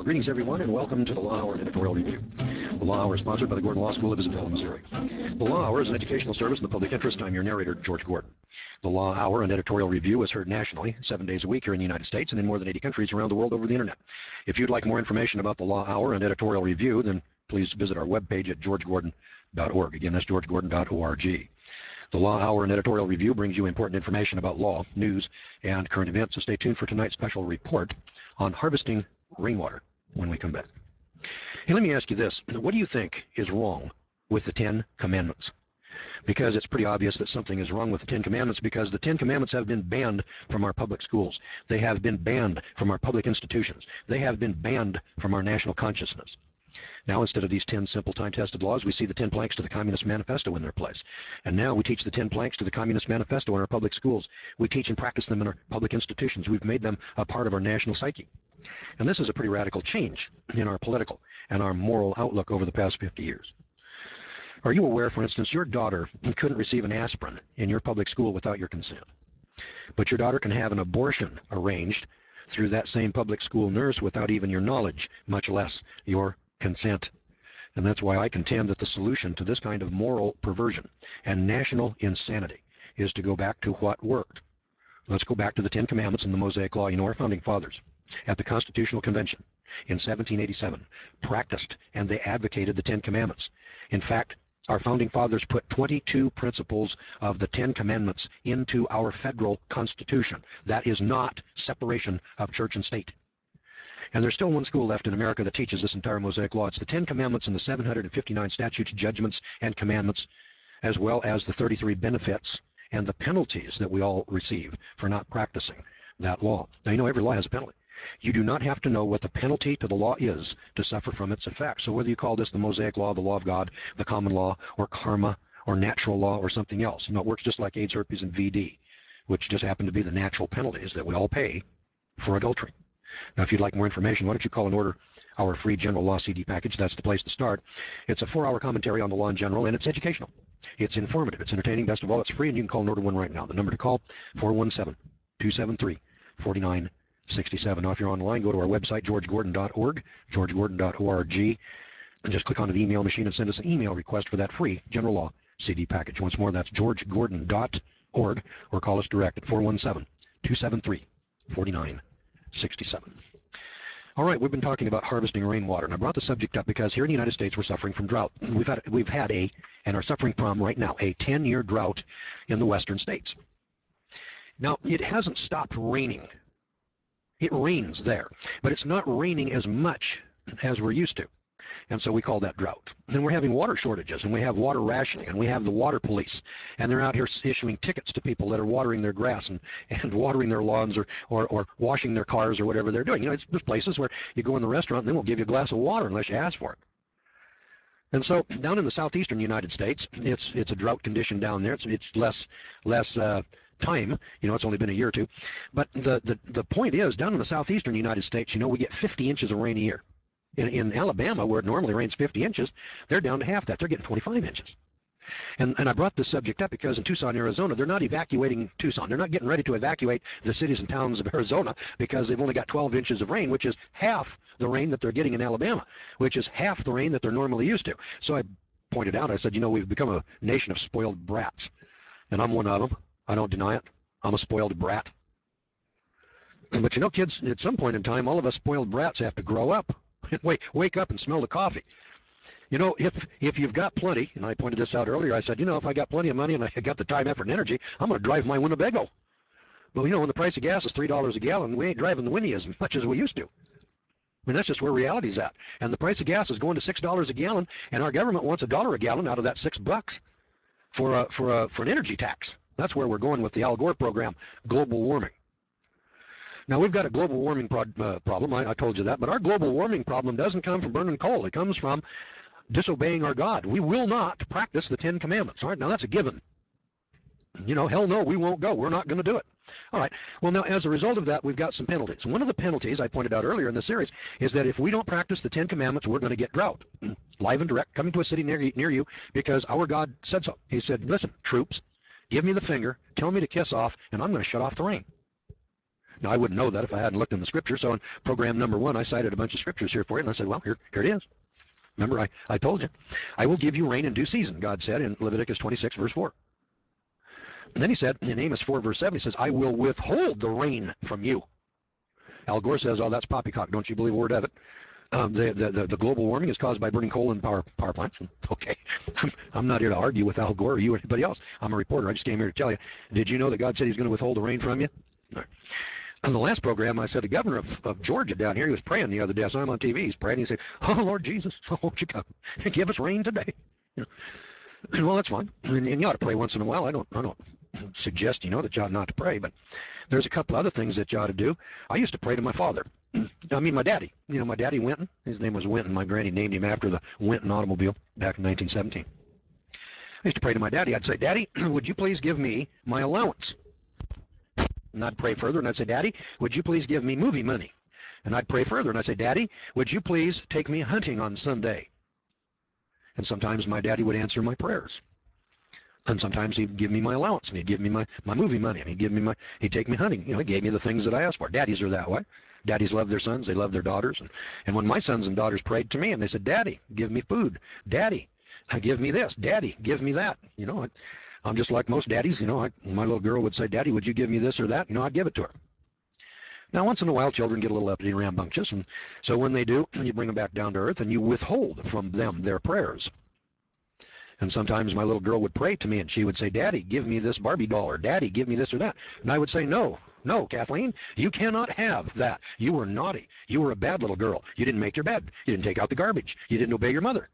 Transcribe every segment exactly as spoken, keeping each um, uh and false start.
Greetings, everyone, and welcome to the Law Hour Editorial Review. The Law Hour is sponsored by the Gordon Law School of Isabella, Missouri. The Law Hour is an educational service in the public interest. I'm your narrator, George Gordon. The Law Hour and Editorial Review is heard nationally, seven days a week here in the United States and in more than eighty countries around the world over the Internet. If you'd like more information about the Law Hour and Editorial Review, then please visit our webpage at george gordon dot org. Again, that's george gordon dot org. The Law Hour and Editorial Review brings you important information about law, news, and current events, so stay tuned for tonight's special report on harvesting rainwater when we come back. Hey, let me ask you this. What do you think is wrong with the Ten Commandments? Because it's pretty obvious that something is wrong with the Ten Commandments, because the Ten Commandments have been banned from our public schools. They have been banned from our public institutions. They have been banned from our national consciousness. Now, instead of these ten simple time-tested laws, we see the ten planks to the Communist Manifesto in their place. And now we teach the ten planks to the Communist Manifesto in our public schools. We teach and practice them in our public institutions. We've made them a part of our national psyche. And this is a pretty radical change in our political and our moral outlook over the past fifty years. Are you aware, for instance, your daughter couldn't receive an aspirin in your public school without your consent? But your daughter can have an abortion arranged through that same public school nurse without even your knowledge, much less your consent. And that's why I contend that the solution to this kind of moral perversion and national insanity is to go back to what worked. Let's go back to the Ten Commandments and the Mosaic Law. You know, our founding fathers at the Constitutional Convention in seventeen eighty-seven practiced and they advocated the Ten Commandments. In fact, our founding fathers put twenty-two principles of the Ten Commandments into our federal Constitution. That is not separation of church and state. And there's still one school left in America that teaches this entire Mosaic Law. It's the Ten Commandments and the seven hundred fifty-nine statutes, judgments, and commandments, as well as the thirty-three benefits and the penalties that we all receive for not practicing that law. Now, you know, every law has a penalty. You do not have to know what the penalty to the law is to suffer from its effects. So whether you call this the Mosaic Law, the law of God, the common law, or karma, or natural law, or something else, you know, it works just like AIDS, herpes, and V D, which just happen to be the natural penalties that we all pay for adultery. Now, if you'd like more information, why don't you call and order our free General Law C D package? That's the place to start. It's a four-hour commentary on the law in general, and it's educational. It's informative. It's entertaining. Best of all, it's free, and you can call and order one right now. The number to call, four one seven, two seven three, four nine six seven. Now, if you're online, go to our website, george gordon dot org, george gordon dot org, and just click onto the email machine and send us an email request for that free General Law C D package. Once more, that's george gordon dot org, or call us direct at four one seven, two seven three, four nine six seven. All right, we've been talking about harvesting rainwater, and I brought the subject up because here in the United States we're suffering from drought. We've had we've had a and are suffering from right now a ten-year drought in the western states. Now, it hasn't stopped raining. It rains there, but it's not raining as much as we're used to. And so we call that drought. And we're having water shortages, and we have water rationing, and we have the water police, and they're out here issuing tickets to people that are watering their grass and, and watering their lawns or, or, or washing their cars or whatever they're doing. You know, it's there's places where you go in the restaurant and they won't give you a glass of water unless you ask for it. And so down in the southeastern United States, it's it's a drought condition down there. It's, it's less less uh, time. You know, it's only been a year or two. But the, the, the point is, down in the southeastern United States, you know, we get fifty inches of rain a year. In, in Alabama, where it normally rains fifty inches, they're down to half that. They're getting twenty-five inches. And, and I brought this subject up because in Tucson, Arizona, they're not evacuating Tucson. They're not getting ready to evacuate the cities and towns of Arizona because they've only got twelve inches of rain, which is half the rain that they're getting in Alabama, which is half the rain that they're normally used to. So I pointed out, I said, you know, we've become a nation of spoiled brats. And I'm one of them. I don't deny it. I'm a spoiled brat. But you know, kids, at some point in time, all of us spoiled brats have to grow up. Wake, wake up and smell the coffee. You know, if if you've got plenty, and I pointed this out earlier, I said, you know, if I got plenty of money and I got the time, effort, and energy, I'm going to drive my Winnebago. Well, you know, when the price of gas is three dollars a gallon, we ain't driving the Winnie as much as we used to. I mean, that's just where reality's at. And the price of gas is going to six dollars a gallon, and our government wants a dollar a gallon out of that six bucks for a, for a, for an energy tax. That's where we're going with the Al Gore program, global warming. Now, we've got a global warming pro uh, problem, I, I told you that, but our global warming problem doesn't come from burning coal. It comes from disobeying our God. We will not practice the Ten Commandments. All right, now that's a given. You know, hell no, we won't go. We're not going to do it. All right, well, now, as a result of that, we've got some penalties. One of the penalties I pointed out earlier in the series is that if we don't practice the Ten Commandments, we're going to get drought. Live and direct, coming to a city near, near you because our God said so. He said, listen, troops, give me the finger, tell me to kiss off, and I'm going to shut off the rain. Now, I wouldn't know that if I hadn't looked in the scripture. So in program number one, I cited a bunch of scriptures here for you, and I said, well, here, here it is. Remember, I, I told you. I will give you rain in due season, God said in Leviticus twenty-six, verse four. And then he said in Amos four, verse seven, he says, I will withhold the rain from you. Al Gore says, oh, that's poppycock. Don't you believe a word of it? Um, the, the, the, the global warming is caused by burning coal in power, power plants. Okay, I'm, I'm not here to argue with Al Gore or you or anybody else. I'm a reporter. I just came here to tell you. Did you know that God said he's going to withhold the rain from you? All right. On the last program, I said the governor of, of Georgia down here, he was praying the other day. I saw him on T V. He's praying. He said, oh, Lord Jesus, won't you come and give us rain today? You know, well, that's fine. And, and you ought to pray once in a while. I don't, I don't suggest, you know, that you ought not to pray, but there's a couple other things that you ought to do. I used to pray to my father. I mean, my daddy. You know, my daddy, Winton. His name was Winton. My granny named him after the Winton automobile back in nineteen seventeen. I used to pray to my daddy. I'd say, Daddy, would you please give me my allowance? And I'd pray further, and I'd say, Daddy, would you please give me movie money? And I'd pray further, and I'd say, Daddy, would you please take me hunting on Sunday? And sometimes my daddy would answer my prayers. And sometimes he'd give me my allowance, and he'd give me my, my movie money, and he'd give me my, he'd take me hunting. You know, he gave me the things that I asked for. Daddies are that way. Daddies love their sons. They love their daughters. And, and when my sons and daughters prayed to me, and they said, Daddy, give me food. Daddy, give me this. Daddy, give me that. You know, I, I'm just like most daddies. You know, I, my little girl would say, Daddy, would you give me this or that? You know, I'd give it to her. Now, once in a while, children get a little uppity and rambunctious, and so when they do, you bring them back down to earth, and you withhold from them their prayers. And sometimes my little girl would pray to me, and she would say, Daddy, give me this Barbie doll, or Daddy, give me this or that. And I would say, no, no, Kathleen, you cannot have that. You were naughty. You were a bad little girl. You didn't make your bed. You didn't take out the garbage. You didn't obey your mother.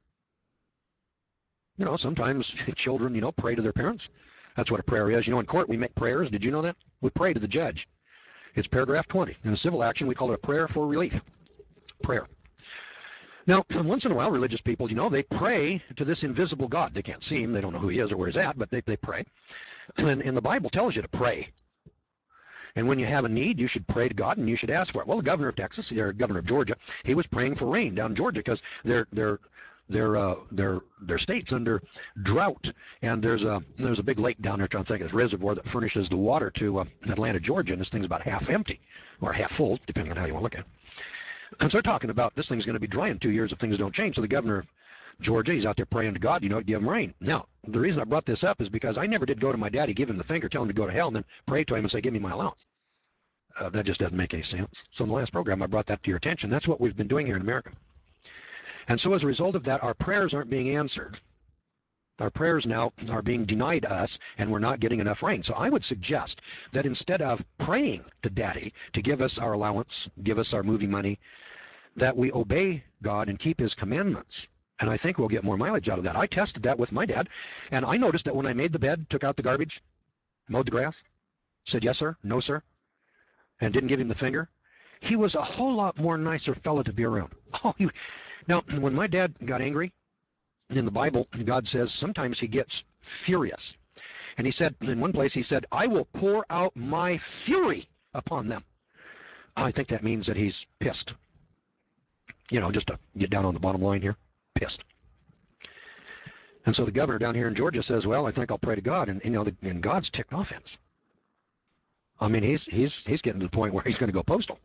You know, sometimes children, you know, pray to their parents. That's what a prayer is. You know, in court, we make prayers. Did you know that? We pray to the judge. It's paragraph twenty. In a civil action, we call it a prayer for relief. Prayer. Now, once in a while, religious people, you know, they pray to this invisible God. They can't see him. They don't know who he is or where he's at, but they, they pray. And, and the Bible tells you to pray. And when you have a need, you should pray to God and you should ask for it. Well, the governor of Texas, or governor of Georgia, he was praying for rain down in Georgia because their their their uh, their their state's under drought. And there's a there's a big lake down there, I'm trying to think of this reservoir that furnishes the water to uh, Atlanta, Georgia, and this thing's about half empty or half full, depending on how you want to look at it. And so they're talking about this thing's going to be dry in two years if things don't change. So the governor of Georgia, he's out there praying to God, you know, to give him rain. Now, the reason I brought this up is because I never did go to my daddy, give him the finger, tell him to go to hell, and then pray to him and say, give me my allowance. Uh, that just doesn't make any sense. So in the last program, I brought that to your attention. That's what we've been doing here in America. And so as a result of that, our prayers aren't being answered. Our prayers now are being denied us, and we're not getting enough rain. So I would suggest that instead of praying to Daddy to give us our allowance, give us our movie money, that we obey God and keep his commandments. And I think we'll get more mileage out of that. I tested that with my dad, and I noticed that when I made the bed, took out the garbage, mowed the grass, said yes, sir, no, sir, and didn't give him the finger, he was a whole lot more nicer fella to be around. Oh, he, now, when my dad got angry, in the Bible, God says sometimes he gets furious. And he said, in one place, he said, I will pour out my fury upon them. I think that means that he's pissed. You know, just to get down on the bottom line here, pissed. And so the governor down here in Georgia says, well, I think I'll pray to God. And, you know, the, and God's ticked off at us. I mean, he's, he's, he's getting to the point where he's going to go postal.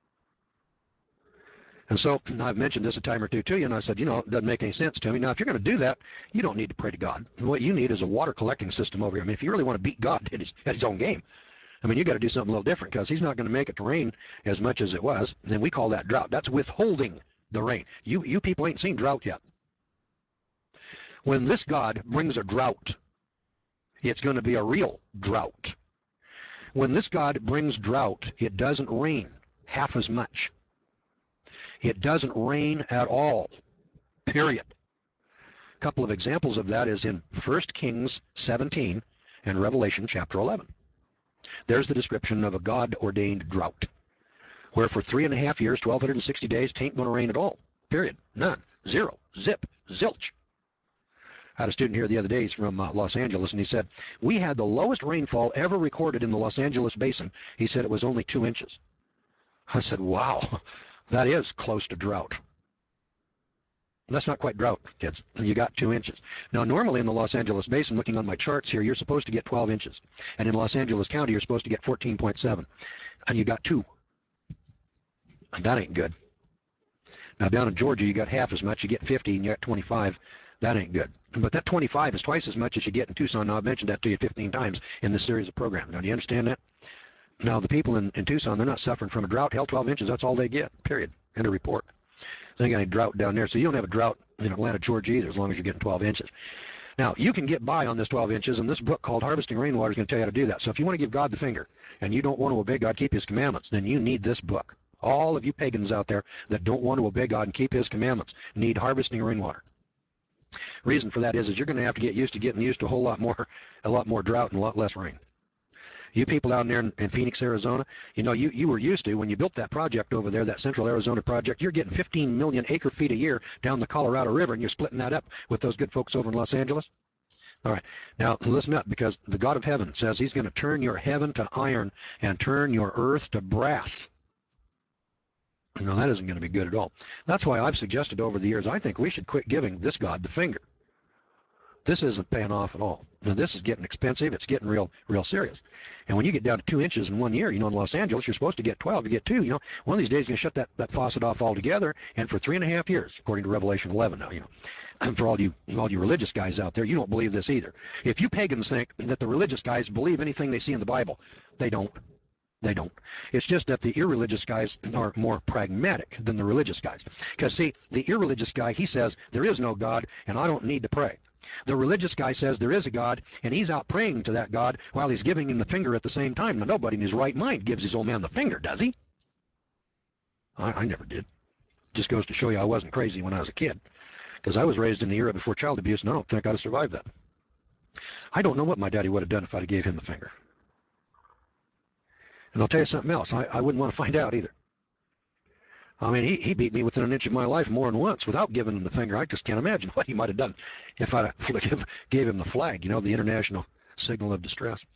And so I've mentioned this a time or two to you, and I said, you know, it doesn't make any sense to me. Now, if you're going to do that, you don't need to pray to God. What you need is a water collecting system over here. I mean, if you really want to beat God at his, at his own game, I mean, you got to do something a little different because he's not going to make it to rain as much as it was. And we call that drought. That's withholding the rain. You, you people ain't seen drought yet. When this God brings a drought, it's going to be a real drought. When this God brings drought, it doesn't rain half as much. It doesn't rain at all, period. A couple of examples of that is in First Kings seventeen and Revelation chapter eleven. There's the description of a God-ordained drought, where for three and a half years, twelve sixty days, tain't going to rain at all, period. None. Zero. Zip. Zilch. I had a student here the other day, he's from uh, Los Angeles, and he said, we had the lowest rainfall ever recorded in the Los Angeles basin. He said it was only two inches. I said, wow, that is close to drought. That's not quite drought, kids. You got two inches. Now, normally in the Los Angeles Basin, looking on my charts here, you're supposed to get twelve inches. And in Los Angeles County, you're supposed to get fourteen point seven. And you got two. That ain't good. Now, down in Georgia, you got half as much. You get fifty, and you got twenty-five. That ain't good. But that twenty-five is twice as much as you get in Tucson. Now, I've mentioned that to you fifteen times in this series of programs. Now, do you understand that? Now, the people in, in Tucson, they're not suffering from a drought. Hell, twelve inches, that's all they get, period. End of report. They ain't got any drought down there. So you don't have a drought in Atlanta, Georgia either, as long as you're getting twelve inches. Now, you can get by on this twelve inches, and this book called Harvesting Rainwater is going to tell you how to do that. So if you want to give God the finger, and you don't want to obey God, keep his commandments, then you need this book. All of you pagans out there that don't want to obey God and keep his commandments need Harvesting Rainwater. Reason for that is, is you're going to have to get used to getting used to a whole lot more, a lot more drought and a lot less rain. You people down there in, in Phoenix, Arizona, you know, you, you were used to, when you built that project over there, that Central Arizona project, you're getting fifteen million acre feet a year down the Colorado River, and you're splitting that up with those good folks over in Los Angeles. All right, now listen up, because the God of heaven says he's going to turn your heaven to iron and turn your earth to brass. No, that isn't going to be good at all. That's why I've suggested over the years, I think we should quit giving this God the finger. This isn't paying off at all. Now, this is getting expensive. It's getting real, real serious. And when you get down to two inches in one year, you know, in Los Angeles, you're supposed to get twelve. You get two. You know, one of these days, you're going to shut that, that faucet off altogether. And for three and a half years, according to Revelation eleven, now, you know, and for all you, all you religious guys out there, you don't believe this either. If you pagans think that the religious guys believe anything they see in the Bible, they don't. They don't. It's just that the irreligious guys are more pragmatic than the religious guys. Because, see, the irreligious guy, he says, there is no God, and I don't need to pray. The religious guy says there is a God, and he's out praying to that God while he's giving him the finger at the same time. Now, nobody in his right mind gives his old man the finger, does he? I, I never did. Just goes to show you I wasn't crazy when I was a kid. Because I was raised in the era before child abuse, and I don't think I'd have survived that. I don't know what my daddy would have done if I'd have gave him the finger. And I'll tell you something else. I, I wouldn't want to find out either. I mean, he, he beat me within an inch of my life more than once without giving him the finger. I just can't imagine what he might have done if I gave him the flag, you know, the international signal of distress.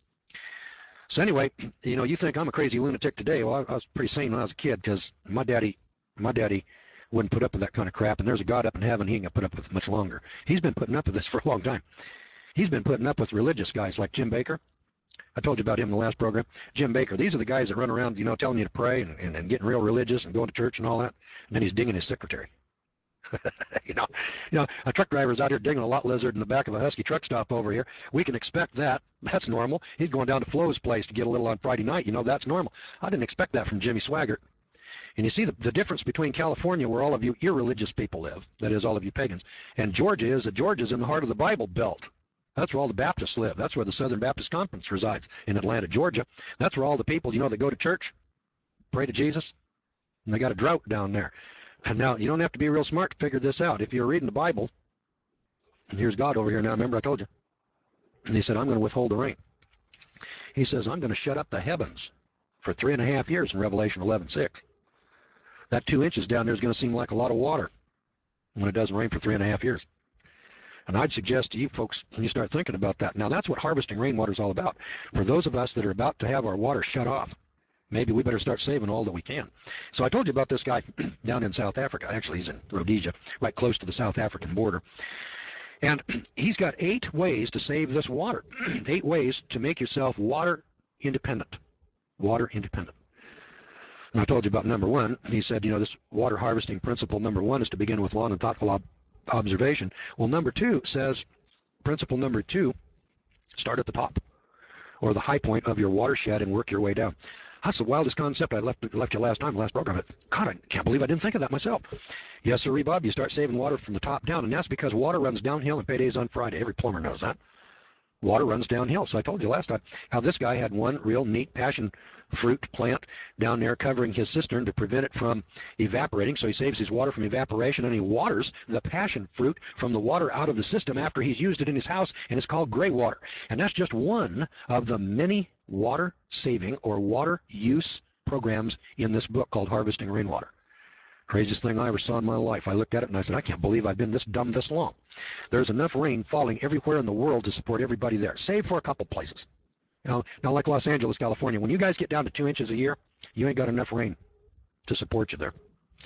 So anyway, you know, you think I'm a crazy lunatic today. Well, I, I was pretty sane when I was a kid, because my daddy, my daddy wouldn't put up with that kind of crap. And there's a God up in heaven he ain't going to put up with much longer. He's been putting up with this for a long time. He's been putting up with religious guys like Jim Baker. I told you about him in the last program. Jim Baker. These are the guys that run around, you know, telling you to pray and, and, and getting real religious and going to church and all that. And then he's dinging his secretary. you know, you know, a truck driver's out here dinging a lot lizard in the back of a Husky truck stop over here. We can expect that. That's normal. He's going down to Flo's place to get a little on Friday night. You know, that's normal. I didn't expect that from Jimmy Swaggart. And you see the, the difference between California, where all of you irreligious people live, that is, all of you pagans, and Georgia is that Georgia's in the heart of the Bible Belt. That's where all the Baptists live. That's where the Southern Baptist Conference resides, in Atlanta, Georgia. That's where all the people, you know, that go to church, pray to Jesus, and they got a drought down there. And now, you don't have to be real smart to figure this out. If you're reading the Bible, and here's God over here now, remember I told you. And he said, I'm going to withhold the rain. He says, I'm going to shut up the heavens for three and a half years in Revelation eleven six. That two inches down there is going to seem like a lot of water when it doesn't rain for three and a half years. And I'd suggest to you folks, when you start thinking about that, now that's what harvesting rainwater is all about. For those of us that are about to have our water shut off, maybe we better start saving all that we can. So I told you about this guy down in South Africa. Actually, he's in Rhodesia, right close to the South African border. And he's got eight ways to save this water. Eight ways to make yourself water independent. Water independent. And I told you about number one. He said, you know, this water harvesting principle, number one, is to begin with long and thoughtful ob observation. Well, number two says, principle number two, start at the top, or the high point of your watershed, and work your way down. That's the wildest concept I left left you last time, last program. God, I can't believe I didn't think of that myself. Yes, sir, Bob, you start saving water from the top down, and that's because water runs downhill and payday's on Friday. Every plumber knows that. Water runs downhill. So I told you last time how this guy had one real neat passion fruit plant down there covering his cistern to prevent it from evaporating. So he saves his water from evaporation, and he waters the passion fruit from the water out of the system after he's used it in his house, and it's called gray water. And that's just one of the many water saving or water use programs in this book called Harvesting Rainwater. Craziest thing I ever saw in my life. I looked at it and I said, I can't believe I've been this dumb this long. There's enough rain falling everywhere in the world to support everybody there, save for a couple places. You know, now, like Los Angeles, California, when you guys get down to two inches a year, you ain't got enough rain to support you there.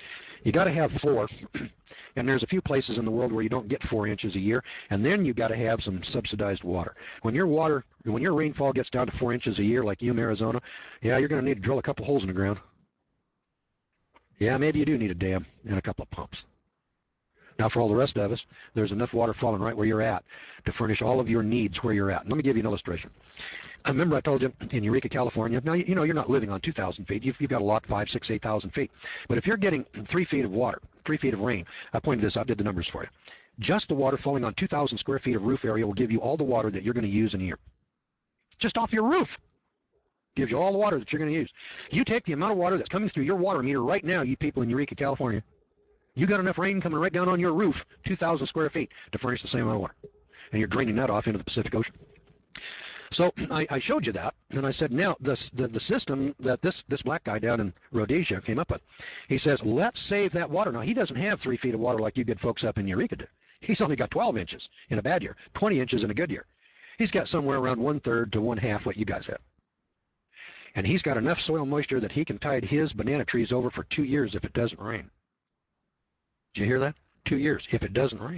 You got to have four, and there's a few places in the world where you don't get four inches a year, and then you got to have some subsidized water. When your water, when your rainfall gets down to four inches a year, like Yuma, Arizona, yeah, you're going to need to drill a couple holes in the ground. Yeah, maybe you do need a dam and a couple of pumps. Now, for all the rest of us, there's enough water falling right where you're at to furnish all of your needs where you're at. Let me give you an illustration. I remember I told you in Eureka, California. Now, you know, you're not living on two thousand feet. You've, you've got a lot, five, six, eight thousand feet. But if you're getting three feet of water, three feet of rain, I pointed this out, did the numbers for you. Just the water falling on two thousand square feet of roof area will give you all the water that you're going to use in a year. Just off your roof. Gives you all the water that you're going to use. You take the amount of water that's coming through your water meter right now, you people in Eureka, California. You got enough rain coming right down on your roof, two thousand square feet, to furnish the same amount of water. And you're draining that off into the Pacific Ocean. So I, I showed you that, and I said, now, this, the, the system that this, this black guy down in Rhodesia came up with, he says, let's save that water. Now, he doesn't have three feet of water like you good folks up in Eureka do. He's only got twelve inches in a bad year, twenty inches in a good year. He's got somewhere around one-third to one-half what you guys have. And he's got enough soil moisture that he can tide his banana trees over for two years if it doesn't rain. Did you hear that? Two years if it doesn't rain.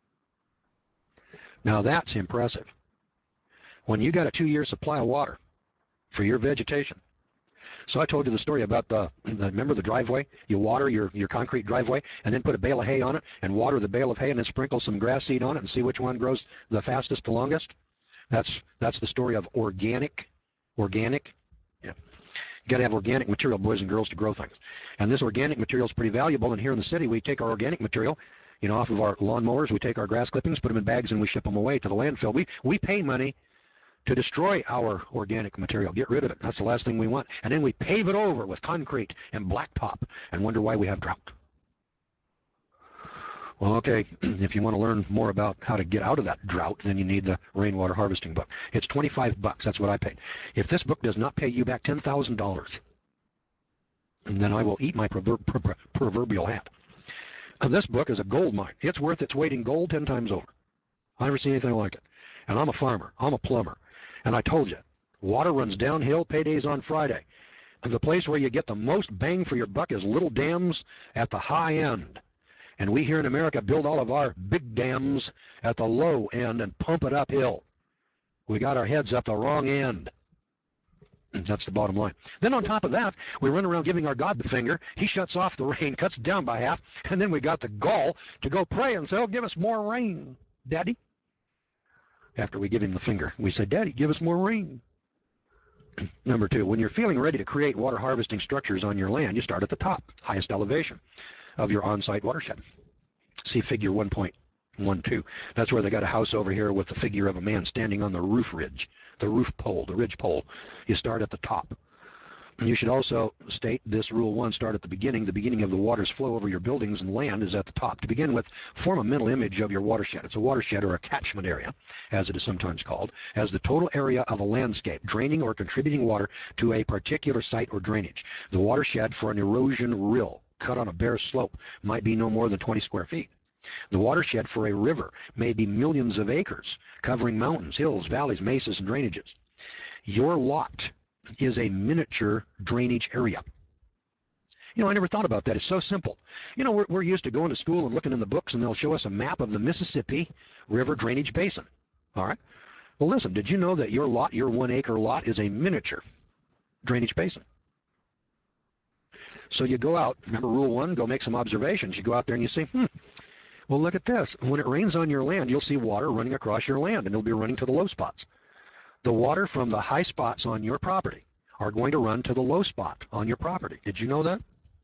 Now that's impressive. When you got a two-year supply of water for your vegetation. So I told you the story about the, the remember the driveway? You water your, your concrete driveway and then put a bale of hay on it and water the bale of hay and then sprinkle some grass seed on it and see which one grows the fastest, the longest. That's, that's the story of organic, organic. Yeah. You got to have organic material, boys and girls, to grow things. And this organic material is pretty valuable. And here in the city, we take our organic material, you know, off of our lawnmowers. We take our grass clippings, put them in bags, and we ship them away to the landfill. We, we pay money to destroy our organic material, get rid of it. That's the last thing we want. And then we pave it over with concrete and blacktop and wonder why we have drought. Well, okay, if you want to learn more about how to get out of that drought, then you need the rainwater harvesting book. It's twenty-five bucks. That's what I paid. If this book does not pay you back ten thousand dollars, then I will eat my prover pro proverbial hat. And this book is a gold mine. It's worth its weight in gold ten times over. I've never seen anything like it. And I'm a farmer. I'm a plumber. And I told you, water runs downhill, paydays on Friday. And the place where you get the most bang for your buck is little dams at the high end. And we here in America build all of our big dams at the low end and pump it uphill. We got our heads up the wrong end. That's the bottom line. Then on top of that, we run around giving our God the finger. He shuts off the rain, cuts it down by half, and then we got the gall to go pray and say, oh, give us more rain, Daddy. After we give him the finger, we say, Daddy, give us more rain. Number two, when you're feeling ready to create water harvesting structures on your land, you start at the top, highest elevation of your on-site watershed. See figure one point one two. That's where they got a house over here with the figure of a man standing on the roof ridge, the roof pole, the ridge pole. You start at the top. You should also state this rule one, start at the beginning. The beginning of the water's flow over your buildings and land is at the top. To begin with, form a mental image of your watershed. It's a watershed or a catchment area, as it is sometimes called, as the total area of a landscape, draining or contributing water to a particular site or drainage. The watershed for an erosion rill cut on a bare slope might be no more than twenty square feet. The watershed for a river may be millions of acres, covering mountains, hills, valleys, mesas, and drainages. Your lot is a miniature drainage area. You know, I never thought about that. It's so simple. You know, we're, we're used to going to school and looking in the books, and they'll show us a map of the Mississippi River drainage basin. All right? Well, listen, did you know that your lot, your one-acre lot, is a miniature drainage basin? So you go out, remember rule one, go make some observations. You go out there and you say, hmm, well, look at this. When it rains on your land, you'll see water running across your land, and it'll be running to the low spots. The water from the high spots on your property are going to run to the low spot on your property. Did you know that?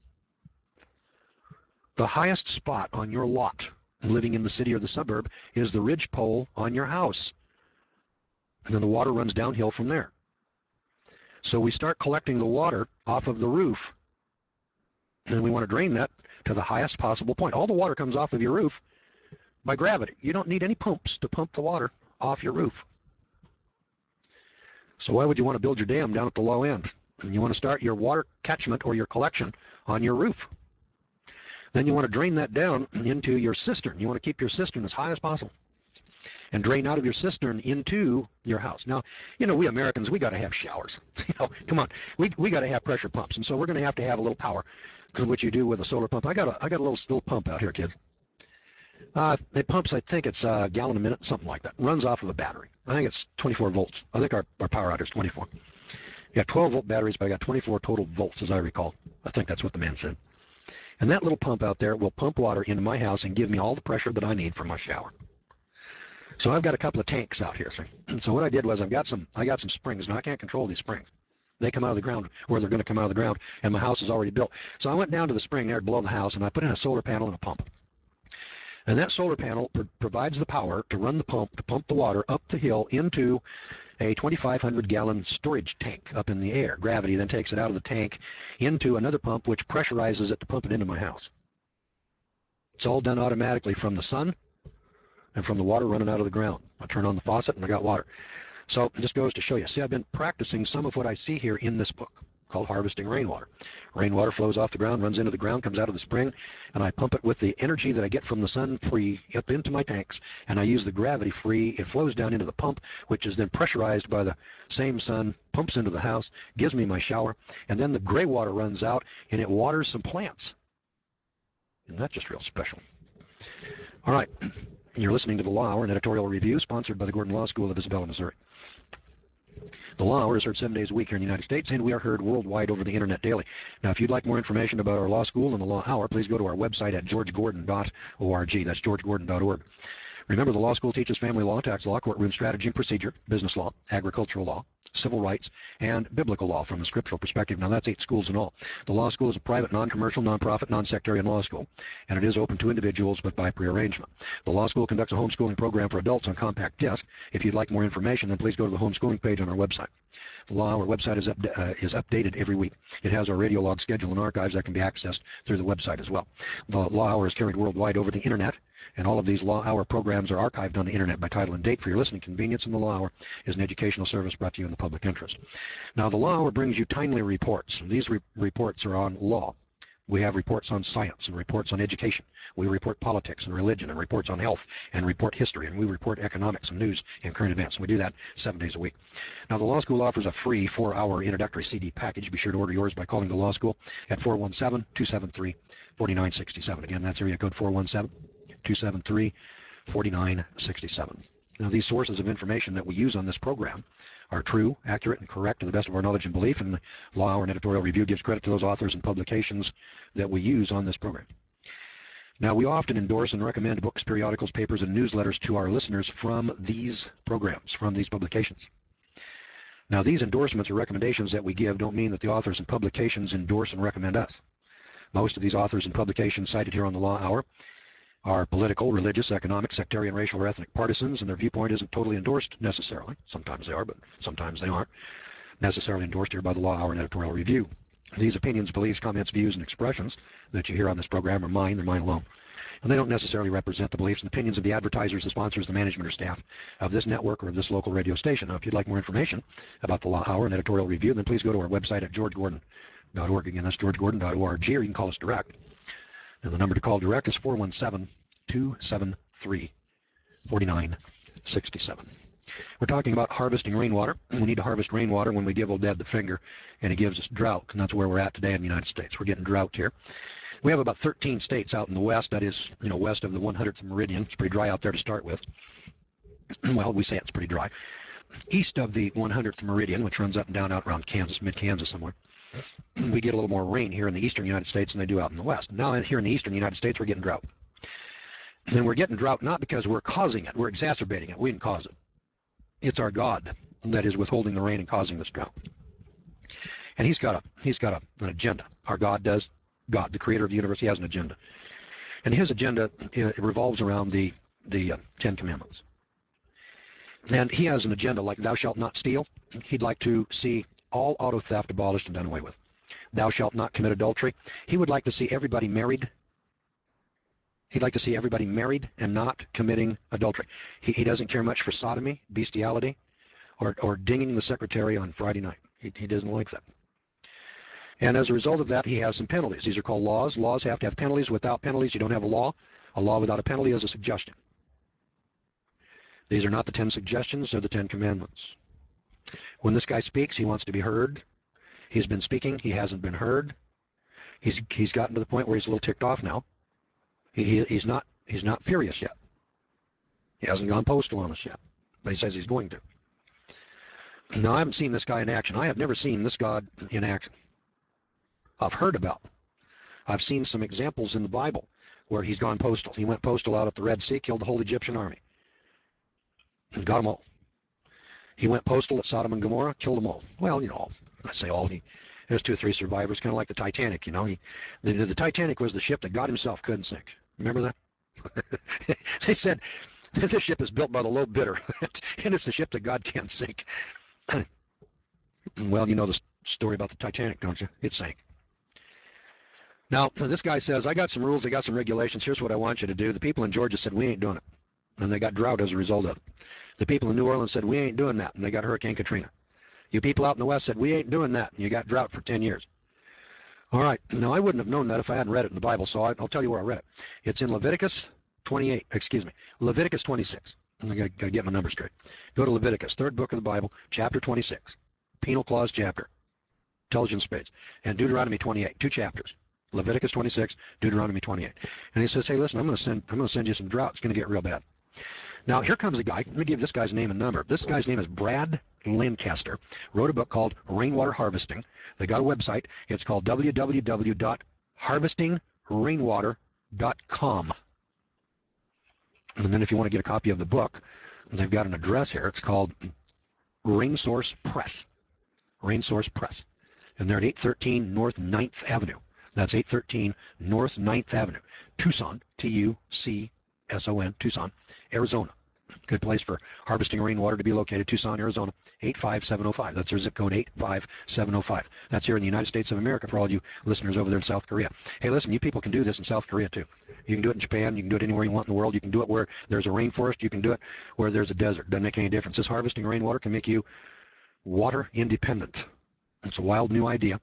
The highest spot on your lot, living in the city or the suburb, is the ridge pole on your house. And then the water runs downhill from there. So we start collecting the water off of the roof, and we want to drain that to the highest possible point. All the water comes off of your roof by gravity. You don't need any pumps to pump the water off your roof. So why would you want to build your dam down at the low end? And you want to start your water catchment or your collection on your roof. Then you want to drain that down into your cistern. You want to keep your cistern as high as possible. and drain out of your cistern into your house. Now, you know, we Americans, we got to have showers. You know, come on, we we got to have pressure pumps, and so we're going to have to have a little power, which you do with a solar pump. I got a I got a little little pump out here, kids. Uh, it pumps, I think it's a gallon a minute, something like that. Runs off of a battery. I think it's twenty-four volts. I think our, our power out is twenty-four. You got twelve volt batteries, but I got twenty-four total volts, as I recall. I think that's what the man said. And that little pump out there will pump water into my house and give me all the pressure that I need for my shower. So I've got a couple of tanks out here. See? So what I did was I've got some I got some springs. Now I can't control these springs. They come out of the ground where they're going to come out of the ground, and my house is already built. So I went down to the spring there below the house, and I put in a solar panel and a pump. And that solar panel pr provides the power to run the pump, to pump the water up the hill into a twenty-five hundred gallon storage tank up in the air. Gravity then takes it out of the tank into another pump, which pressurizes it to pump it into my house. It's all done automatically from the sun and from the water running out of the ground. I turn on the faucet and I got water. So it just goes to show you. See, I've been practicing some of what I see here in this book called Harvesting Rainwater. Rainwater flows off the ground, runs into the ground, comes out of the spring, and I pump it with the energy that I get from the sun free up into my tanks, and I use the gravity free. It flows down into the pump, which is then pressurized by the same sun, pumps into the house, gives me my shower, and then the gray water runs out, and it waters some plants. And that's just real special. All right. You're listening to The Law Hour, an editorial review sponsored by the Gordon Law School of Isabella, Missouri. The Law Hour is heard seven days a week here in the United States, and we are heard worldwide over the Internet daily. Now, if you'd like more information about our law school and the Law Hour, please go to our website at george gordon dot org. That's george gordon dot org. Remember, the law school teaches family law, tax law, courtroom strategy and procedure, business law, agricultural law, civil rights, and biblical law from a scriptural perspective. Now, that's eight schools in all. The law school is a private, non-commercial, non-profit, non-sectarian law school, and it is open to individuals, but by prearrangement. The law school conducts a homeschooling program for adults on compact disc. If you'd like more information, then please go to the homeschooling page on our website. The Law Hour website is, up, uh, is updated every week. It has our radio log schedule and archives that can be accessed through the website as well. The Law Hour is carried worldwide over the Internet, and all of these Law Hour programs are archived on the Internet by title and date for your listening convenience, and the Law Hour is an educational service brought to you in the public interest. Now, the Law Hour brings you timely reports. These re reports are on law. We have reports on science and reports on education. We report politics and religion and reports on health and report history, and we report economics and news and current events. And we do that seven days a week. Now, the law school offers a free four-hour introductory C D package. Be sure to order yours by calling the law school at four one seven, two seven three, four nine six seven. Again, that's area code four one seven, two seven three, four nine six seven. Now, these sources of information that we use on this program are true, accurate, and correct to the best of our knowledge and belief, and the Law Hour and Editorial Review gives credit to those authors and publications that we use on this program. Now, we often endorse and recommend books, periodicals, papers, and newsletters to our listeners from these programs, from these publications. Now, these endorsements or recommendations that we give don't mean that the authors and publications endorse and recommend us. Most of these authors and publications cited here on the Law Hour are political, religious, economic, sectarian, racial, or ethnic partisans, and their viewpoint isn't totally endorsed necessarily. Sometimes they are, but sometimes they aren't necessarily endorsed here by the Law Hour and Editorial Review. These opinions, beliefs, comments, views, and expressions that you hear on this program are mine. They're mine alone. And they don't necessarily represent the beliefs and opinions of the advertisers, the sponsors, the management, or staff of this network or of this local radio station. Now, if you'd like more information about the Law Hour and Editorial Review, then please go to our website at george gordon dot org. Again, that's george gordon dot org, or you can call us direct. And the number to call direct is four one seven, two seven three, four nine six seven. We're talking about harvesting rainwater. We need to harvest rainwater when we give old Dad the finger, and he gives us drought, and that's where we're at today in the United States. We're getting drought here. We have about thirteen states out in the west, that is, you know, west of the one hundredth meridian. It's pretty dry out there to start with. Well, we say it's pretty dry. East of the one hundredth meridian, which runs up and down out around Kansas, mid-Kansas somewhere, we get a little more rain here in the eastern United States than they do out in the west. Now, here in the eastern United States, we're getting drought. And we're getting drought not because we're causing it. We're exacerbating it. We didn't cause it. It's our God that is withholding the rain and causing this drought. And he's got a he's got a, an agenda. Our God does. God, the creator of the universe, he has an agenda. And his agenda it revolves around the, the uh, Ten Commandments. And he has an agenda like thou shalt not steal. He'd like to see all auto theft abolished and done away with. Thou shalt not commit adultery. He would like to see everybody married. He'd like to see everybody married and not committing adultery. He, he doesn't care much for sodomy, bestiality, or, or dinging the secretary on Friday night. He, he doesn't like that. And as a result of that, he has some penalties. These are called laws. Laws have to have penalties. Without penalties, you don't have a law. A law without a penalty is a suggestion. These are not the ten suggestions, they're the Ten Commandments. When this guy speaks, he wants to be heard. He's been speaking, he hasn't been heard. He's he's gotten to the point where he's a little ticked off now. He, he he's not he's not furious yet. He hasn't gone postal on us yet, but he says he's going to. Now, I haven't seen this guy in action. I have never seen this God in action. I've heard about. I've seen some examples in the Bible where he's gone postal. He went postal out at the Red Sea, killed the whole Egyptian army, and got them all. He went postal at Sodom and Gomorrah, killed them all. Well, you know, I say all. He, there's two or three survivors, kind of like the Titanic. You know, he, the, the Titanic was the ship that God Himself couldn't sink. Remember that? They said this ship is built by the low bidder, and it's the ship that God can't sink. Well, you know the story about the Titanic, don't you? It sank. Now, this guy says, I got some rules, I got some regulations, here's what I want you to do. The people in Georgia said, we ain't doing it. And they got drought as a result of it. The people in New Orleans said, we ain't doing that. And they got Hurricane Katrina. You people out in the West said, we ain't doing that. And you got drought for ten years. All right. Now, I wouldn't have known that if I hadn't read it in the Bible, so I'll tell you where I read it. It's in Leviticus twenty-eight, excuse me, Leviticus twenty-six. I got to get my numbers straight. Go to Leviticus, third book of the Bible, chapter twenty-six. Penal clause chapter. Intelligence page. And Deuteronomy twenty-eight, two chapters. Leviticus twenty-six, Deuteronomy twenty-eight. And he says, hey, listen, I'm going to send I'm going to send you some drought. It's going to get real bad. Now, here comes a guy. Let me give this guy's name and number. This guy's name is Brad Lancaster. Wrote a book called Rainwater Harvesting. They got a website. It's called w w w dot harvesting rainwater dot com. And then if you want to get a copy of the book, they've got an address here. It's called Rain Source Press. Rain Source Press. And they're at eight thirteen North ninth Avenue. That's eight thirteen North ninth Avenue. Tucson, T U C S O N, Tucson, Arizona. Good place for harvesting rainwater to be located. Tucson, Arizona, eight five seven oh five. That's their zip code, eight five seven oh five. That's here in the United States of America for all you listeners over there in South Korea. Hey, listen, you people can do this in South Korea, too. You can do it in Japan. You can do it anywhere you want in the world. You can do it where there's a rainforest. You can do it where there's a desert. Doesn't make any difference. This harvesting rainwater can make you water independent. It's a wild new idea.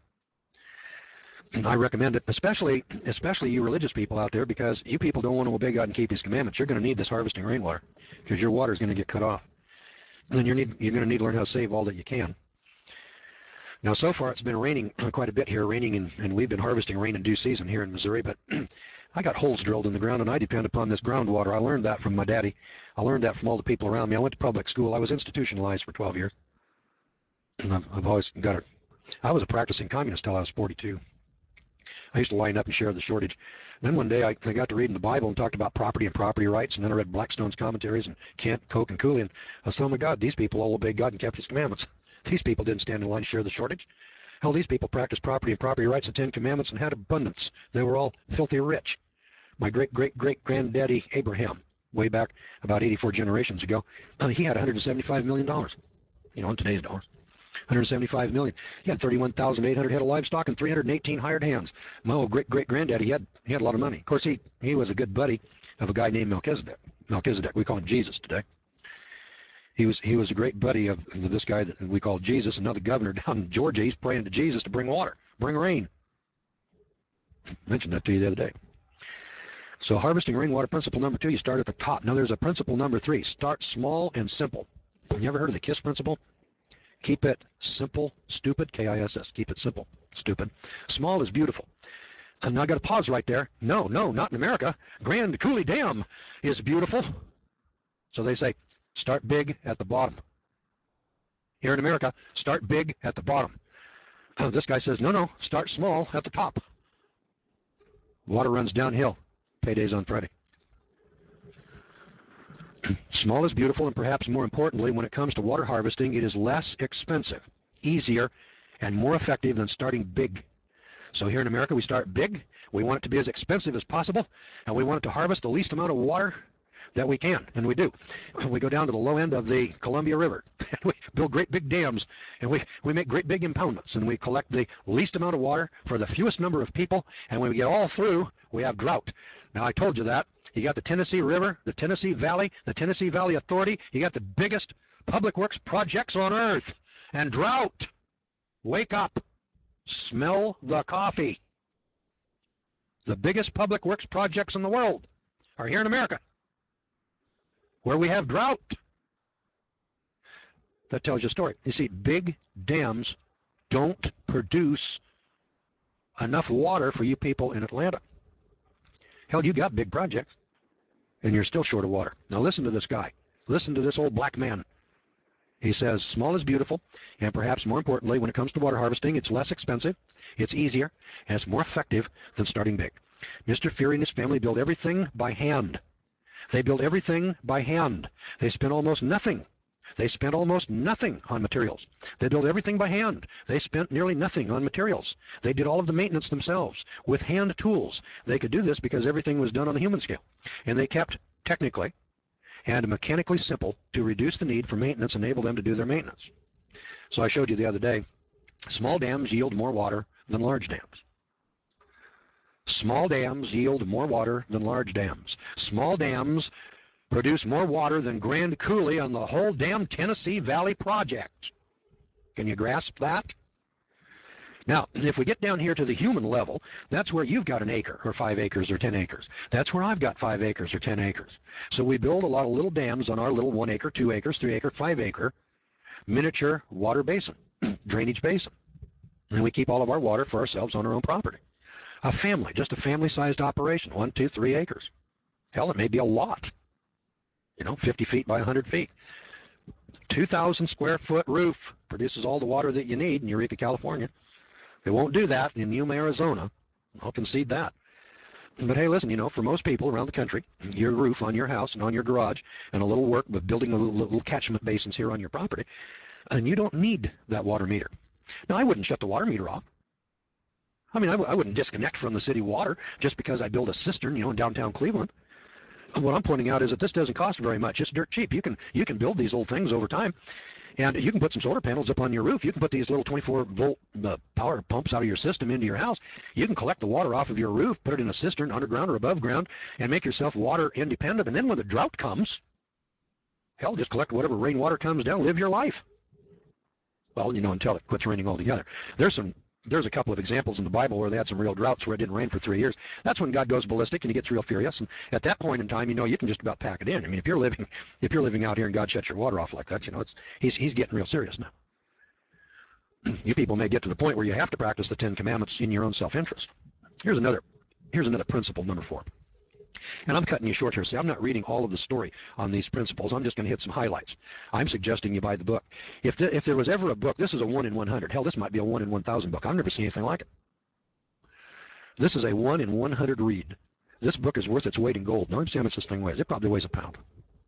And I recommend it, especially especially you religious people out there, because you people don't want to obey God and keep His commandments. You're going to need this harvesting rainwater because your water is going to get cut off. And then you're, need, you're going to need to learn how to save all that you can. Now, so far, it's been raining quite a bit here, raining, in, and we've been harvesting rain in due season here in Missouri, but I got holes drilled in the ground, and I depend upon this groundwater. I learned that from my daddy. I learned that from all the people around me. I went to public school. I was institutionalized for twelve years. And I've, I've always got it. I was a practicing communist till I was forty-two. I used to line up and share the shortage. Then one day I, I got to reading the Bible and talked about property and property rights, and then I read Blackstone's commentaries and Kent, Koch, and Cooley, and I said, oh my God, these people all obeyed God and kept His commandments. These people didn't stand in line to share the shortage. Hell, these people practiced property and property rights, the Ten Commandments, and had abundance. They were all filthy rich. My great-great-great-granddaddy Abraham, way back about eighty-four generations ago, uh, he had one hundred seventy-five million dollars, you know, in today's dollars. one hundred seventy-five million dollars. He had thirty-one thousand eight hundred head of livestock and three hundred eighteen hired hands. My old great-great-granddaddy, he had, he had a lot of money. Of course, he, he was a good buddy of a guy named Melchizedek. Melchizedek, we call him Jesus today. He was he was a great buddy of this guy that we call Jesus, another governor down in Georgia. He's praying to Jesus to bring water, bring rain. I mentioned that to you the other day. So harvesting rainwater, principle number two, you start at the top. Now there's a principle number three. Start small and simple. You ever heard of the KISS principle? Keep it simple, stupid, K I S S. Keep it simple, stupid. Small is beautiful. And now I got to pause right there. No, no, not in America. Grand Coulee Dam is beautiful. So they say, start big at the bottom. Here in America, start big at the bottom. Uh, this guy says, no, no, start small at the top. Water runs downhill. Payday's on Friday. Small is beautiful, and perhaps more importantly, when it comes to water harvesting, it is less expensive, easier, and more effective than starting big. So here in America, we start big. We want it to be as expensive as possible, and we want it to harvest the least amount of water that we can, and we do. We go down to the low end of the Columbia River, and we build great big dams, and we, we make great big impoundments, and we collect the least amount of water for the fewest number of people, and when we get all through, we have drought. Now, I told you that. You got the Tennessee River, the Tennessee Valley, the Tennessee Valley Authority. You got the biggest public works projects on earth, and drought. Wake up. Smell the coffee. The biggest public works projects in the world are here in America, where we have drought. That tells you a story. You see, big dams don't produce enough water for you people in Atlanta. Hell, you got big projects, and you're still short of water. Now listen to this guy. Listen to this old black man. He says, small is beautiful, and perhaps more importantly, when it comes to water harvesting, it's less expensive, it's easier, and it's more effective than starting big. Mister Fury and his family build everything by hand. They build everything by hand. They spend almost nothing. They spent almost nothing on materials. They built everything by hand. They spent nearly nothing on materials. They did all of the maintenance themselves with hand tools. They could do this because everything was done on a human scale. And they kept technically and mechanically simple to reduce the need for maintenance, enable them to do their maintenance. So I showed you the other day, small dams yield more water than large dams. Small dams yield more water than large dams. Small dams produce more water than Grand Coulee on the whole damn Tennessee Valley project. Can you grasp that? Now, if we get down here to the human level, that's where you've got an acre or five acres or ten acres. That's where I've got five acres or ten acres. So we build a lot of little dams on our little one acre, two acres, three acre, five acre miniature water basin, drainage basin. And we keep all of our water for ourselves on our own property. A family, just a family-sized operation, one, two, three acres. Hell, it may be a lot. You know, fifty feet by one hundred feet. two thousand square foot roof produces all the water that you need in Eureka, California. They won't do that in Yuma, Arizona. I'll concede that. But hey, listen, you know, for most people around the country, your roof on your house and on your garage and a little work with building a little, little catchment basins here on your property, and you don't need that water meter. Now, I wouldn't shut the water meter off. I mean, I, w I wouldn't disconnect from the city water just because I build a cistern, you know, in downtown Cleveland. What I'm pointing out is that this doesn't cost very much. It's dirt cheap. You can you can build these old things over time, and you can put some solar panels up on your roof. You can put these little twenty-four volt uh, power pumps out of your system into your house. You can collect the water off of your roof, put it in a cistern underground or above ground, and make yourself water independent. And then when the drought comes, hell, just collect whatever rainwater comes down, live your life. Well, you know, until it quits raining altogether. There's some. There's a couple of examples in the Bible where they had some real droughts where it didn't rain for three years. That's when God goes ballistic and he gets real furious. And at that point in time, you know, you can just about pack it in. I mean, if you're living, if you're living out here and God shuts your water off like that, you know, it's he's he's getting real serious now. You people may get to the point where you have to practice the Ten Commandments in your own self-interest. Here's another, here's another principle, number four. And I'm cutting you short here. See, I'm not reading all of the story on these principles. I'm just going to hit some highlights. I'm suggesting you buy the book. If, the, if there was ever a book, this is a one in one hundred. Hell, this might be a one in one thousand book. I've never seen anything like it. This is a one in one hundred read. This book is worth its weight in gold. Now, let me see how much this thing weighs. It probably weighs a pound.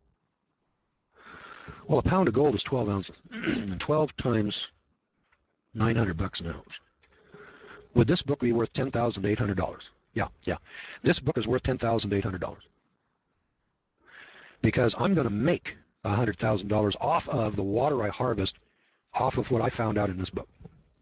Well, a pound of gold is twelve ounces. twelve times nine hundred bucks an ounce. Would this book be worth ten thousand eight hundred dollars? Yeah, yeah. This book is worth ten thousand eight hundred dollars. Because I'm going to make one hundred thousand dollars off of the water I harvest, off of what I found out in this book.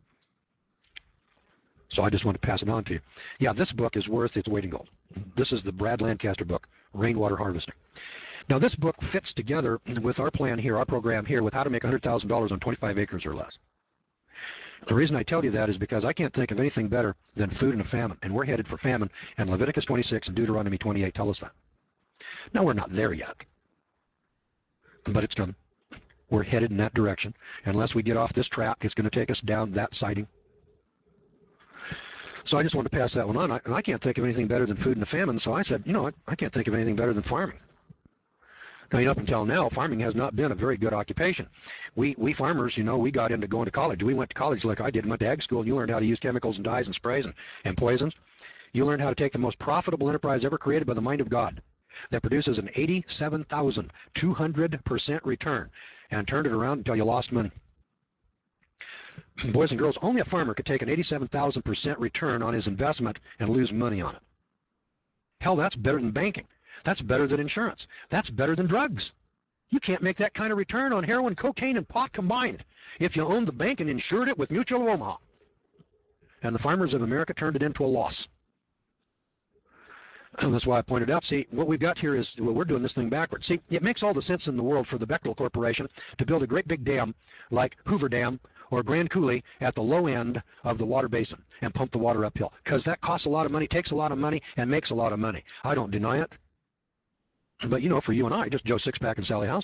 So I just want to pass it on to you. Yeah, this book is worth its weight in gold. This is the Brad Lancaster book, Rainwater Harvesting. Now, this book fits together with our plan here, our program here, with how to make one hundred thousand dollars on twenty-five acres or less. The reason I tell you that is because I can't think of anything better than food in a famine, and we're headed for famine, and Leviticus twenty-six and Deuteronomy twenty-eight tell us that. Now, we're not there yet, but it's coming. We're headed in that direction. Unless we get off this track, it's going to take us down that siding. So I just wanted to pass that one on, I, and I can't think of anything better than food in a famine, so I said, you know, I, I can't think of anything better than farming. Now, you know, up until now, farming has not been a very good occupation. We, we farmers, you know, we got into going to college. We went to college like I did, went to ag school, and you learned how to use chemicals and dyes and sprays and, and poisons. You learned how to take the most profitable enterprise ever created by the mind of God that produces an eighty-seven thousand two hundred percent return and turned it around until you lost money. Boys and girls, only a farmer could take an eighty-seven thousand percent return on his investment and lose money on it. Hell, that's better than banking. That's better than insurance. That's better than drugs. You can't make that kind of return on heroin, cocaine, and pot combined if you owned the bank and insured it with Mutual of Omaha. And the farmers of America turned it into a loss. And that's why I pointed out, see, what we've got here is, well, we're doing this thing backwards. See, it makes all the sense in the world for the Bechtel Corporation to build a great big dam like Hoover Dam or Grand Coulee at the low end of the water basin and pump the water uphill, because that costs a lot of money, takes a lot of money, and makes a lot of money. I don't deny it. But, you know, for you and I, just Joe Sixpack and Sally Housewife,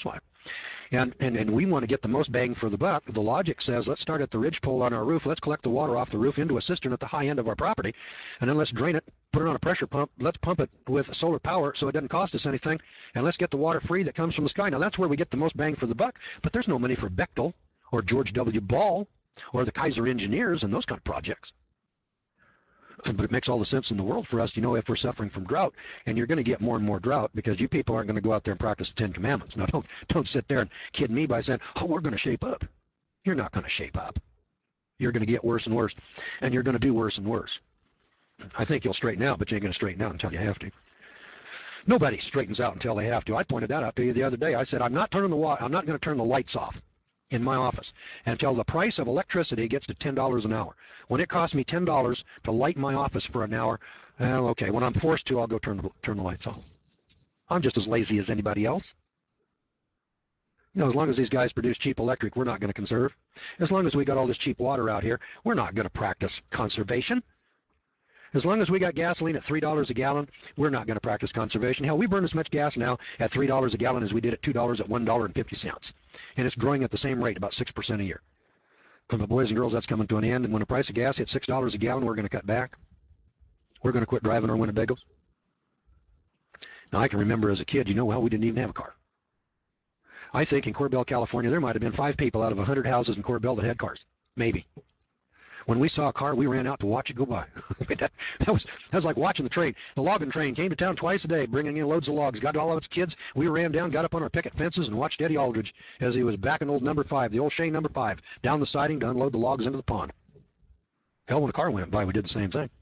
And, and, and we want to get the most bang for the buck. The logic says, let's start at the ridgepole on our roof. Let's collect the water off the roof into a cistern at the high end of our property. And then let's drain it, put it on a pressure pump. Let's pump it with solar power so it doesn't cost us anything. And let's get the water free that comes from the sky. Now, that's where we get the most bang for the buck. But there's no money for Bechtel or George W. Ball or the Kaiser Engineers and those kind of projects. But it makes all the sense in the world for us, you know, if we're suffering from drought, and you're going to get more and more drought because you people aren't going to go out there and practice the Ten Commandments. Now, don't, don't sit there and kid me by saying, oh, we're going to shape up. You're not going to shape up. You're going to get worse and worse, and you're going to do worse and worse. I think you'll straighten out, but you ain't going to straighten out until you have to. Nobody straightens out until they have to. I pointed that out to you the other day. I said, I'm not turning the wa- I'm not going to turn the lights off in my office until the price of electricity gets to ten dollars an hour. When it costs me ten dollars to light my office for an hour, well, okay, when I'm forced to, I'll go turn the, turn the lights off. I'm just as lazy as anybody else. You know, as long as these guys produce cheap electric, we're not going to conserve. As long as we got all this cheap water out here, we're not going to practice conservation. As long as we got gasoline at three dollars a gallon, we're not going to practice conservation. Hell, we burn as much gas now at three dollars a gallon as we did at two dollars at one dollar and fifty cents. And it's growing at the same rate, about six percent a year. But boys and girls, that's coming to an end. And when the price of gas hits six dollars a gallon, we're going to cut back. We're going to quit driving our Winnebagos. Now, I can remember as a kid, you know, well, we didn't even have a car. I think in Corbell, California, there might have been five people out of one hundred houses in Corbell that had cars. Maybe. When we saw a car, we ran out to watch it go by. that, that, was, that was like watching the train. The logging train came to town twice a day, bringing in loads of logs. Got all of its kids. We ran down, got up on our picket fences, and watched Eddie Aldridge as he was backing old number five, the old Shane number five, down the siding to unload the logs into the pond. Hell, when a car went by, we did the same thing.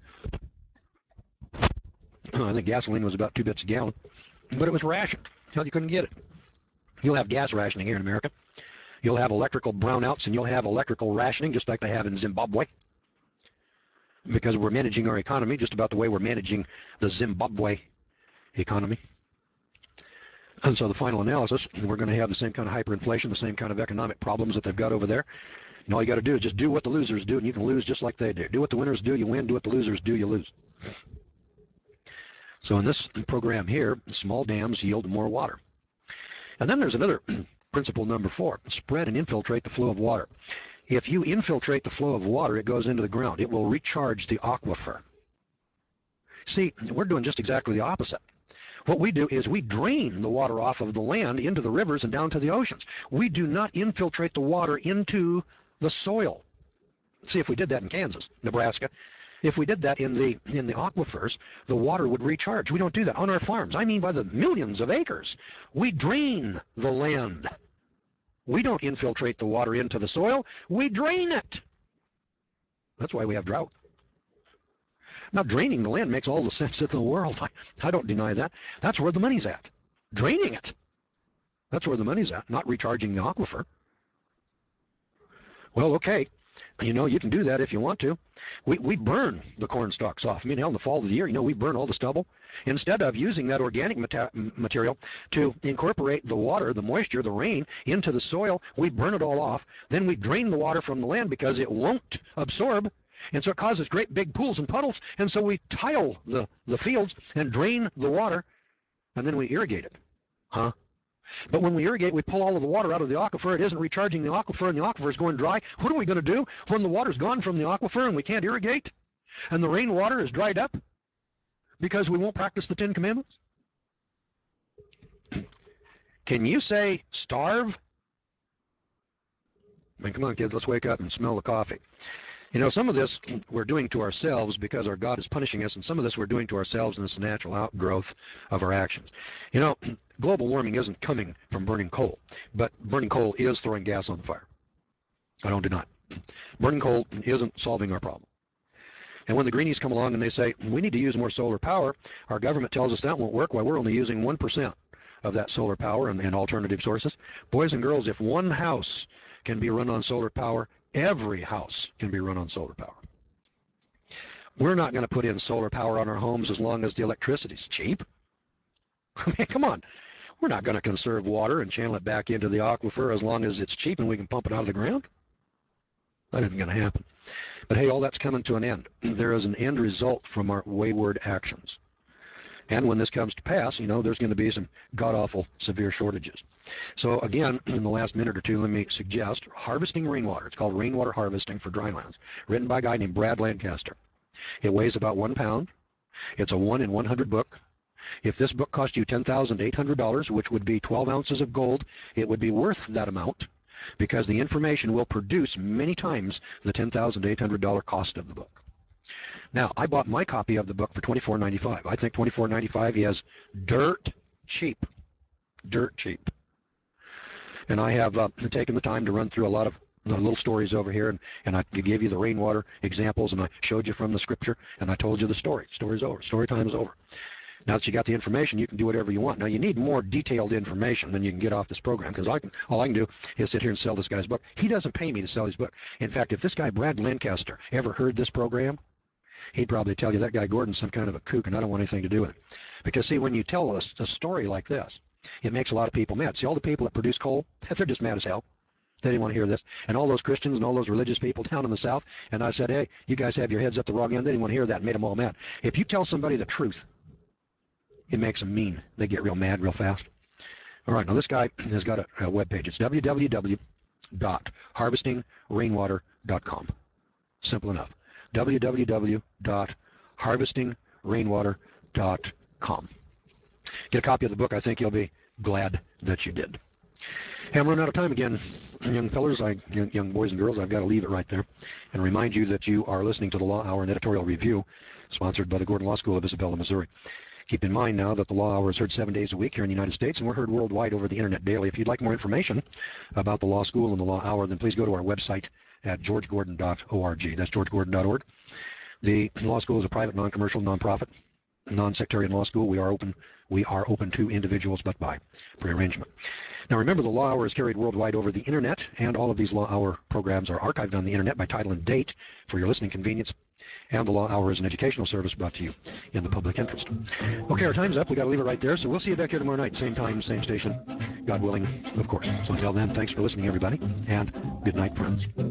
I think gasoline was about two bits a gallon, but it was rationed. Hell, you couldn't get it. You'll have gas rationing here in America. You'll have electrical brownouts, and you'll have electrical rationing, just like they have in Zimbabwe. Because we're managing our economy just about the way we're managing the Zimbabwe economy. And so the final analysis, we're going to have the same kind of hyperinflation, the same kind of economic problems that they've got over there. And all you got to do is just do what the losers do, and you can lose just like they do. Do what the winners do, you win. Do what the losers do, you lose. So in this program here, small dams yield more water. And then there's another principle number four, spread and infiltrate the flow of water. If you infiltrate the flow of water, it goes into the ground. It will recharge the aquifer. See, we're doing just exactly the opposite. What we do is we drain the water off of the land into the rivers and down to the oceans. We do not infiltrate the water into the soil. See, if we did that in Kansas, Nebraska, if we did that in the in the aquifers, the water would recharge. We don't do that on our farms. I mean by the millions of acres. We drain the land. We don't infiltrate the water into the soil. We drain it. That's why we have drought. Now, draining the land makes all the sense in the world. I, I don't deny that. That's where the money's at. Draining it. That's where the money's at, not recharging the aquifer. Well, okay. You know, you can do that if you want to. We, we burn the corn stalks off. I mean, hell, in the fall of the year, you know, we burn all the stubble. Instead of using that organic mata material to incorporate the water, the moisture, the rain into the soil, we burn it all off. Then we drain the water from the land because it won't absorb. And so it causes great big pools and puddles. And so we tile the, the fields and drain the water, and then we irrigate it. Huh? But when we irrigate, we pull all of the water out of the aquifer. It isn't recharging the aquifer, and the aquifer is going dry. What are we going to do when the water's gone from the aquifer and we can't irrigate? And the rainwater is dried up because we won't practice the Ten Commandments? Can you say starve? I mean, come on, kids, let's wake up and smell the coffee. You know, some of this we're doing to ourselves because our God is punishing us, and some of this we're doing to ourselves, and it's a natural outgrowth of our actions. You know, global warming isn't coming from burning coal, but burning coal is throwing gas on the fire. I don't deny it. Burning coal isn't solving our problem. And when the greenies come along and they say, we need to use more solar power, our government tells us that won't work. Why, we're only using one percent of that solar power and, and alternative sources. Boys and girls, if one house can be run on solar power, every house can be run on solar power. We're not going to put in solar power on our homes as long as the electricity's cheap. I mean, come on. We're not going to conserve water and channel it back into the aquifer as long as it's cheap and we can pump it out of the ground. That isn't going to happen. But hey, all that's coming to an end. There is an end result from our wayward actions. And when this comes to pass, you know, there's going to be some god-awful severe shortages. So again, in the last minute or two, let me suggest Harvesting Rainwater. It's called Rainwater Harvesting for Drylands, written by a guy named Brad Lancaster. It weighs about one pound. It's a one in one hundred book. If this book cost you ten thousand eight hundred dollars, which would be twelve ounces of gold, it would be worth that amount because the information will produce many times the ten thousand eight hundred dollars cost of the book. Now, I bought my copy of the book for twenty-four ninety-five. I think twenty-four ninety-five is dirt cheap. Dirt cheap. And I have uh, taken the time to run through a lot of the little stories over here, and, and I gave you the rainwater examples, and I showed you from the scripture, and I told you the story. Story's over. Story time is over. Now that you got the information, you can do whatever you want. Now, you need more detailed information than you can get off this program, because I can, all I can do is sit here and sell this guy's book. He doesn't pay me to sell his book. In fact, if this guy, Brad Lancaster, ever heard this program, he'd probably tell you that guy Gordon's some kind of a kook, and I don't want anything to do with him. Because, see, when you tell a, a story like this, it makes a lot of people mad. See, all the people that produce coal, they're just mad as hell. They didn't want to hear this. And all those Christians and all those religious people down in the South, and I said, hey, you guys have your heads up the wrong end. They didn't want to hear that and made them all mad. If you tell somebody the truth, it makes them mean. They get real mad real fast. All right, now this guy has got a, a web page. It's w w w dot harvesting rainwater dot com. Simple enough. w w w dot harvesting rainwater dot com. Get a copy of the book. I think you'll be glad that you did. Hey, I'm running out of time again, young fellers, I, young, young boys and girls. I've got to leave it right there and remind you that you are listening to the Law Hour and Editorial Review, sponsored by the Gordon Law School of Isabella, Missouri. Keep in mind now that the Law Hour is heard seven days a week here in the United States, and we're heard worldwide over the internet daily. If you'd like more information about the Law School and the Law Hour, then please go to our website at george gordon dot org. That's george gordon dot org. The Law School is a private, non-commercial, non-profit, non-sectarian law school. We are open. We are open to individuals, but by prearrangement. Now, remember, the Law Hour is carried worldwide over the internet, and all of these Law Hour programs are archived on the internet by title and date for your listening convenience. And the Law Hour is an educational service brought to you in the public interest. Okay, our time's up. We got to leave it right there. So we'll see you back here tomorrow night, same time, same station, God willing, of course. So until then, thanks for listening, everybody, and good night, friends.